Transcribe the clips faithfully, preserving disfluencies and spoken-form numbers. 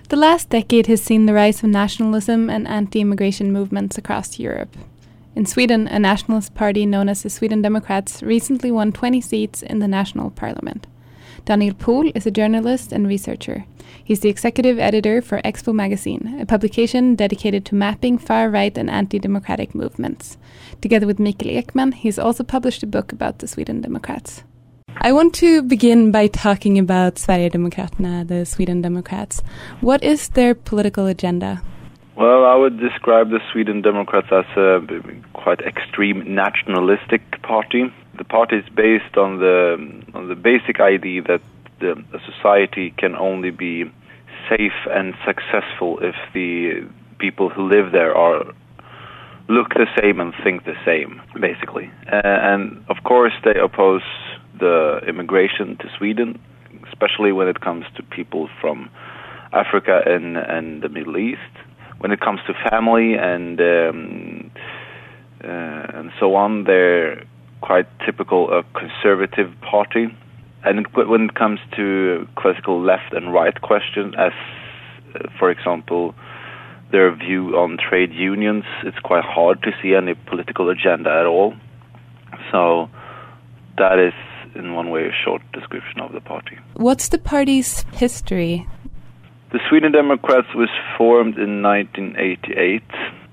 The last decade has seen the rise of nationalism and anti-immigration movements across Europe. In Sweden, a nationalist party known as the Sweden Democrats recently won twenty seats in the national parliament. Daniel Pohl is a journalist and researcher. He's the executive editor for Expo Magazine, a publication dedicated to mapping far-right and anti-democratic movements. Together with Mikael Ekman, he's also published a book about the Sweden Democrats. I want to begin by talking about Sverigedemokraterna, the Sweden Democrats. What is their political agenda? Well, I would describe the Sweden Democrats as a quite extreme nationalistic party. The party is based on the on the basic idea that the, a society can only be safe and successful if the people who live there are look the same and think the same, basically. Uh, and of course, they oppose the immigration to Sweden, especially when it comes to people from Africa and, and the Middle East. When it comes to family and um, uh, and so on, they're quite typical a conservative party. And it, when it comes to classical left and right questions, as uh, for example their view on trade unions, it's quite hard to see any political agenda at all. So that is, in one way, a short description of the party. What's the party's history? The Sweden Democrats was formed in nineteen eighty-eight.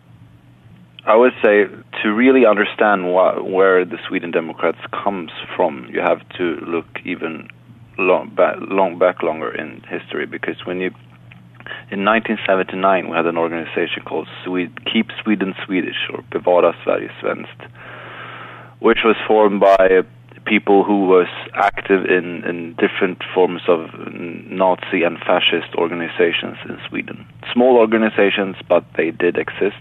I would say to really understand wh- where the Sweden Democrats comes from, you have to look even long back, long back longer in history, because when you in nineteen seventy-nine we had an organization called Swede, Keep Sweden Swedish, or Bevara Sverige Svenskt, which was formed by people who was active in, in different forms of Nazi and fascist organizations in Sweden. Small organizations, but they did exist.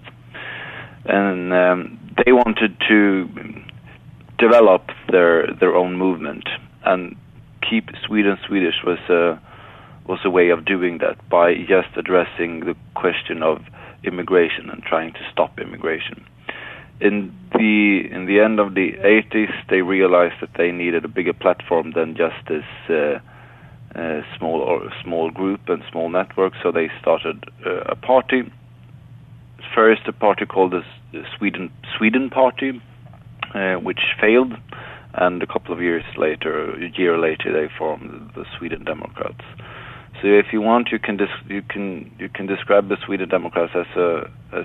And um, they wanted to develop their their own movement. And Keep Sweden Swedish was a, was a way of doing that, by just addressing the question of immigration and trying to stop immigration. In the in the end of the eighties, they realized that they needed a bigger platform than just this uh, uh, small or small group and small network. So they started uh, a party. First, a party called the Sweden Sweden Party, uh, which failed, and a couple of years later, a year later, they formed the Sweden Democrats. So, if you want, you can dis- you can you can describe the Sweden Democrats as a as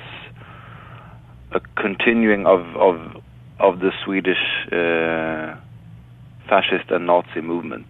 a continuing of of of the Swedish uh, fascist and Nazi movement,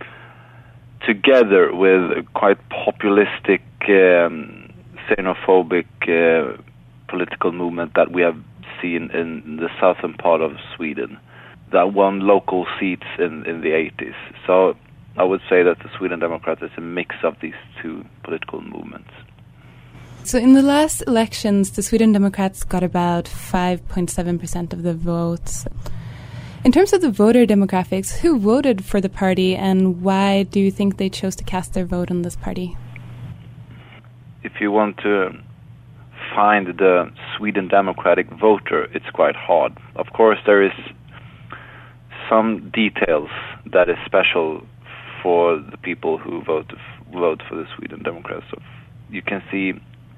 together with a quite populistic, um, xenophobic uh, political movement that we have seen in the southern part of Sweden, that won local seats in, in the eighties. So I would say that the Sweden Democrats is a mix of these two political movements. So in the last elections, the Sweden Democrats got about five point seven percent of the votes. In terms of the voter demographics, who voted for the party, and why do you think they chose to cast their vote on this party? If you want to find the Sweden Democratic voter, it's quite hard. Of course, there is some details that is special for the people who vote vote for the Sweden Democrats. So you can see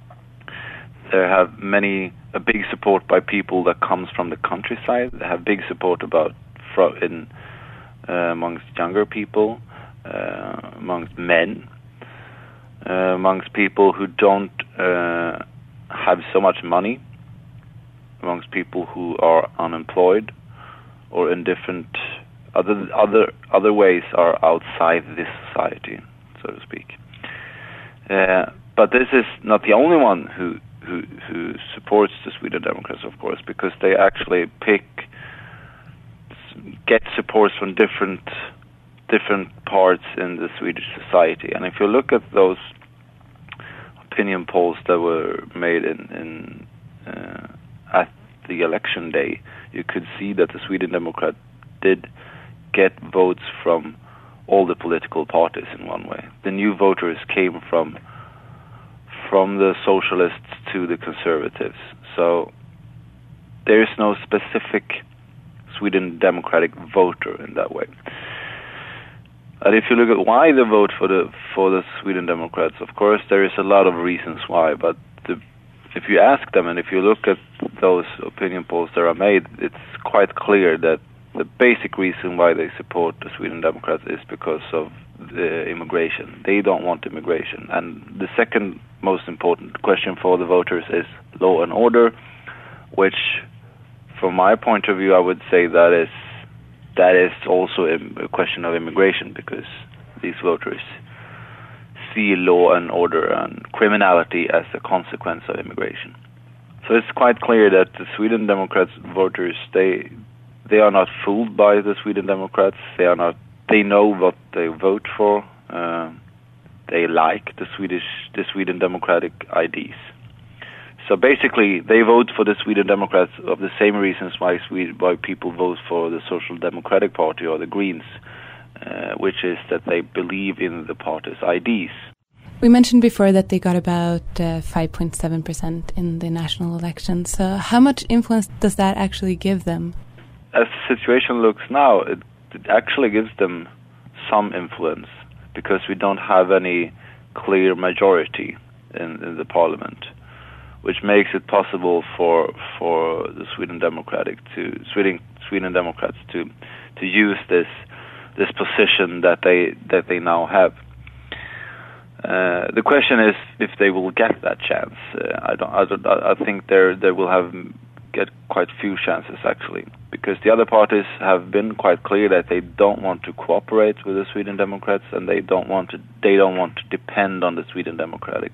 they have many a big support by people that comes from the countryside. They have big support about fro- in uh, amongst younger people, uh, amongst men, uh, amongst people who don't uh, have so much money, amongst people who are unemployed or in different other other other ways are outside this society, so to speak. Uh, but this is not the only one who. Who, who supports the Sweden Democrats, of course, because they actually pick, get support from different different parts in the Swedish society. And if you look at those opinion polls that were made in, in uh, at the election day, you could see that the Sweden Democrat did get votes from all the political parties in one way. The new voters came from from the socialists to the conservatives. So there is no specific Sweden Democratic voter in that way. And if you look at why they vote for the for the Sweden Democrats, of course there is a lot of reasons why. But the, if you ask them and if you look at those opinion polls that are made, it's quite clear that the basic reason why they support the Sweden Democrats is because of the immigration. They don't want immigration. And the second most important question for the voters is law and order, which, from my point of view, I would say that is that is also a question of immigration, because these voters see law and order and criminality as a consequence of immigration. So it's quite clear that the Sweden Democrats voters, they they are not fooled by the Sweden Democrats. They are not. They know what they vote for. Uh, they like the Swedish, the Sweden Democratic I Ds. So basically, they vote for the Sweden Democrats of the same reasons why Sweden, why people vote for the Social Democratic Party or the Greens, uh, which is that they believe in the party's I Ds. We mentioned before that they got about uh, five point seven percent in the national elections. So how much influence does that actually give them? As the situation looks now, it, it actually gives them some influence, because we don't have any clear majority in, in the parliament, which makes it possible for for the Sweden Democratic to Sweden Sweden Democrats to to use this this position that they that they now have. Uh, the question is if they will get that chance. Uh, I don't. I, don't, I think they they will have get quite few chances actually, because the other parties have been quite clear that they don't want to cooperate with the Sweden Democrats, and they don't want to. They don't want to depend on the Sweden Democratic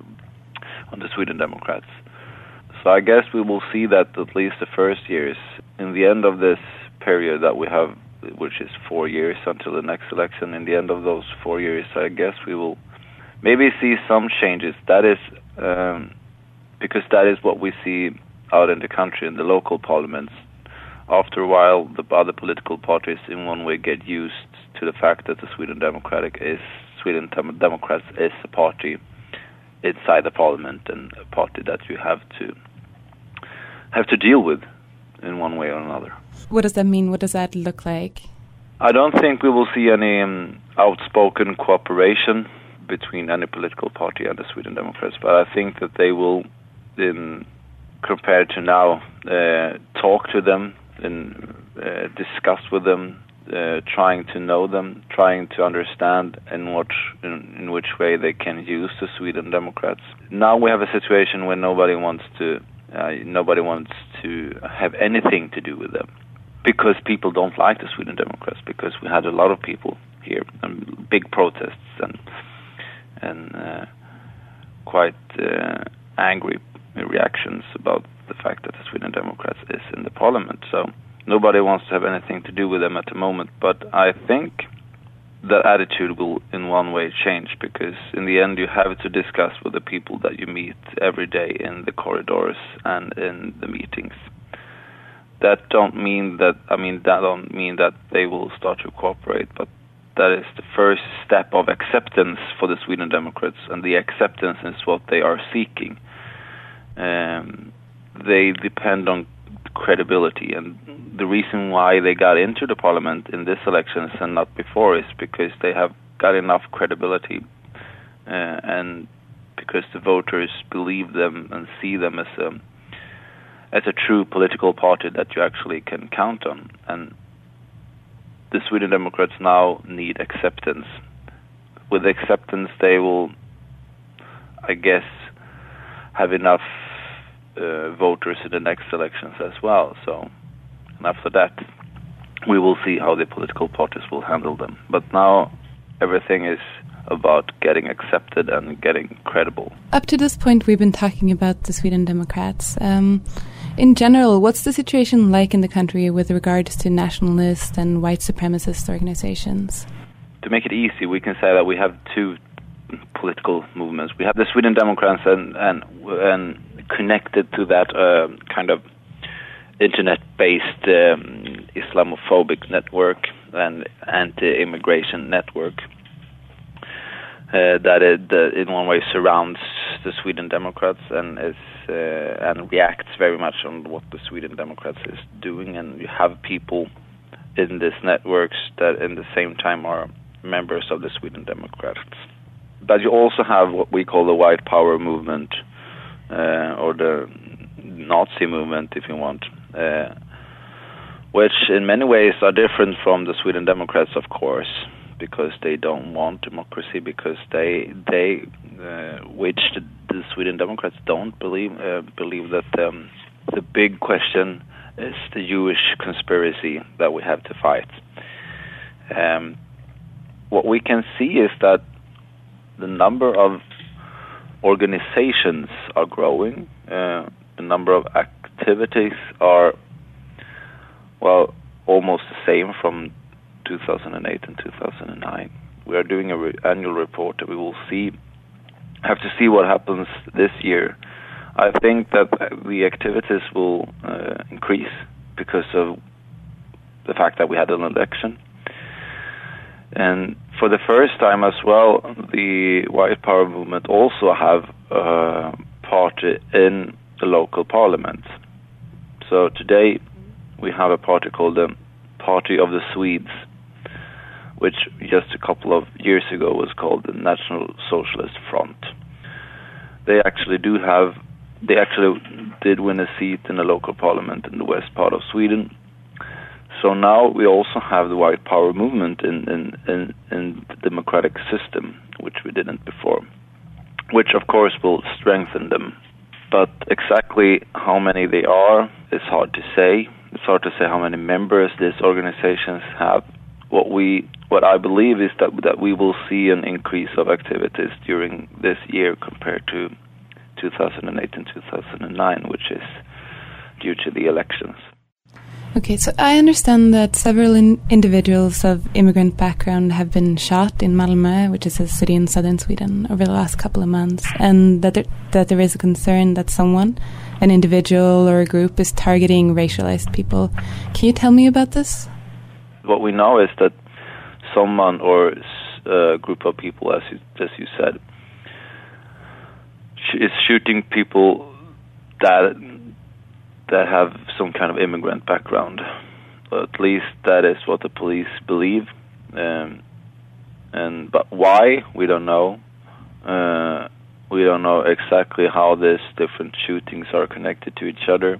on the Sweden Democrats. So I guess we will see that at least the first years. In the end of this period that we have, which is four years until the next election, in the end of those four years, I guess we will maybe see some changes. That is um, because that is what we see out in the country, in the local parliaments. After a while, the other political parties in one way get used to the fact that the Sweden Democratic is Sweden Democrats is a party inside the parliament, and a party that you have to have to deal with in one way or another. What does that mean? What does that look like? I don't think we will see any um, outspoken cooperation between any political party and the Sweden Democrats, but I think that they will, in compared to now, uh, talk to them and uh, discuss with them, uh, trying to know them, trying to understand in what in, in which way they can use the Sweden Democrats. Now we have a situation where nobody wants to uh, nobody wants to have anything to do with them, because people don't like the Sweden Democrats, because we had a lot of people here and big protests and and uh, quite uh, angry reactions about the fact that the Sweden Democrats is in the parliament. So nobody wants to have anything to do with them at the moment. But I think that attitude will in one way change, because in the end you have to discuss with the people that you meet every day in the corridors and in the meetings. That don't mean that, I mean, that don't mean that they will start to cooperate, but that is the first step of acceptance for the Sweden Democrats, and the acceptance is what they are seeking. Um, they depend on credibility, and the reason why they got into the parliament in this elections and not before is because they have got enough credibility, uh, and because the voters believe them and see them as a as a true political party that you actually can count on. And the Sweden Democrats now need acceptance. With acceptance, they will, I guess, have enough uh, voters in the next elections as well. So, and after that, we will see how the political parties will handle them. But now, everything is about getting accepted and getting credible. Up to this point, we've been talking about the Sweden Democrats. Um, in general, what's the situation like in the country with regards to nationalist and white supremacist organizations? To make it easy, we can say that we have two political movements. We have the Sweden Democrats, and and, and connected to that uh, kind of internet-based um, Islamophobic network and anti-immigration network. Uh, that it, uh, in one way surrounds the Sweden Democrats and is uh, and reacts very much on what the Sweden Democrats is doing. And you have people in these networks that in the same time are members of the Sweden Democrats. But you also have what we call the White Power movement, uh, or the Nazi movement, if you want, uh, which in many ways are different from the Sweden Democrats, of course, because they don't want democracy, because they they uh, which the, the Sweden Democrats don't believe uh, believe that um, the big question is the Jewish conspiracy that we have to fight. Um, what we can see is that the number of organizations are growing. Uh, the number of activities are, well, almost the same from two thousand eight and two thousand nine. We are doing an re- annual report that we will see, have to see what happens this year. I think that the activities will uh, increase because of the fact that we had an election. And for the first time as well, the White Power movement also have a party in the local parliament. So today we have a party called the Party of the Swedes, which just a couple of years ago was called the National Socialist Front. They actually do have, they actually did win a seat in the local parliament in the west part of Sweden. So now we also have the White Power movement in, in, in, in the democratic system, which we didn't before, which of course will strengthen them. But exactly how many they are is hard to say. It's hard to say how many members these organizations have. What we, what I believe is that that we will see an increase of activities during this year compared to two thousand eight and two thousand nine, which is due to the elections. Okay, so I understand that several in- individuals of immigrant background have been shot in Malmö, which is a city in southern Sweden, over the last couple of months, and that there, that there is a concern that someone, an individual or a group, is targeting racialized people. Can you tell me about this? What we know is that someone or a group of people, as you, as you said, sh- is shooting people that that have some kind of immigrant background. At least that is what the police believe. Um, and but why, we don't know. Uh, we don't know exactly how these different shootings are connected to each other.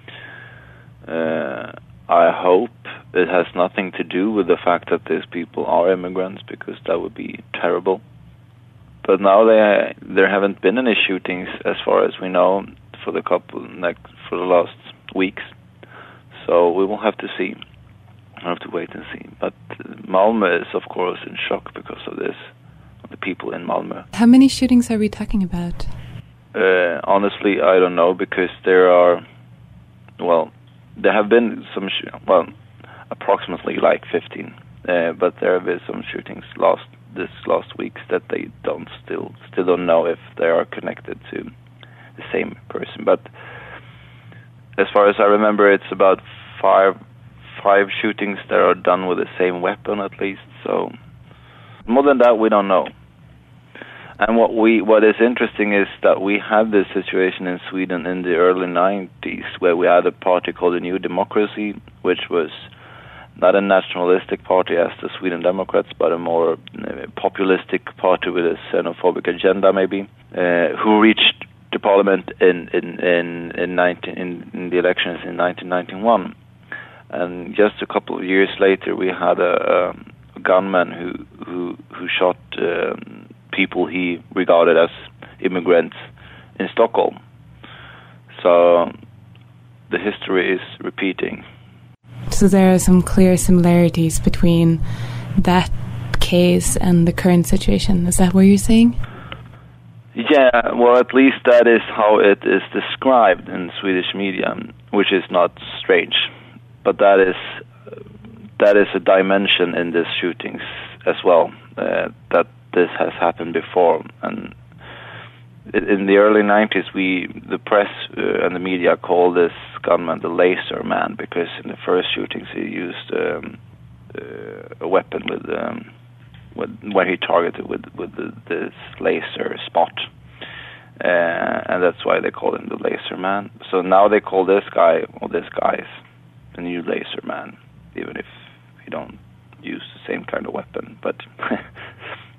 Uh, I hope it has nothing to do with the fact that these people are immigrants, because that would be terrible. But now they, there haven't been any shootings, as far as we know, for the couple like for the last weeks. So we will have to see. We'll have to wait and see. But Malmö is, of course, in shock because of this. The people in Malmö. How many shootings are we talking about? Uh, honestly, I don't know, because there are, well, there have been some, sh- well, approximately like fifteen. Uh, but there have been some shootings last this last week that they don't still still don't know if they are connected to the same person. But as far as I remember, it's about five five shootings that are done with the same weapon, at least. So more than that, we don't know. And what we what is interesting is that we had this situation in Sweden in the early nineties, where we had a party called the New Democracy, which was not a nationalistic party as the Sweden Democrats, but a more uh, populistic party with a xenophobic agenda, maybe, uh, who reached the parliament in in in in, nineteen, in in the elections in nineteen ninety-one. And just a couple of years later, we had a, a gunman who who who shot um, people he regarded as immigrants in Stockholm. So the history is repeating. So there are some clear similarities between that case and the current situation. Is that what you're saying? Yeah, well, at least that is how it is described in Swedish media, which is not strange. But that is that is a dimension in these shootings as well, uh, that this has happened before. And in the early nineties, we the press uh, and the media called this gunman the laser man, because in the first shootings he used um, uh, a weapon with, um, with where he targeted with with the, this laser spot, uh, and that's why they call him the laser man. So now they call this guy or this guy the new laser man, even if he don't use the same kind of weapon. But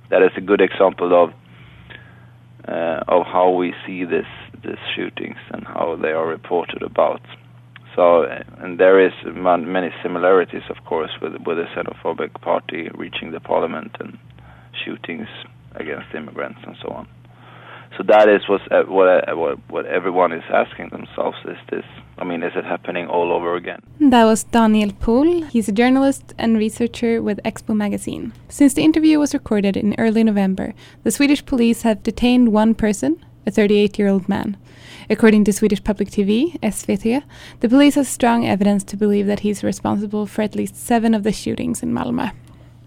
that is a good example of uh, of how we see this these shootings and how they are reported about. So, and there is man, many similarities, of course, with with the xenophobic party reaching the parliament and shootings against immigrants and so on. So that is what's, uh, what, uh, what what everyone is asking themselves: is this? I mean, is it happening all over again? That was Daniel Pohl. He's a journalist and researcher with Expo magazine. Since the interview was recorded in early November, the Swedish police have detained one person, a thirty-eight-year-old man. According to Swedish Public T V, S V T, the police has strong evidence to believe that he's responsible for at least seven of the shootings in Malmö.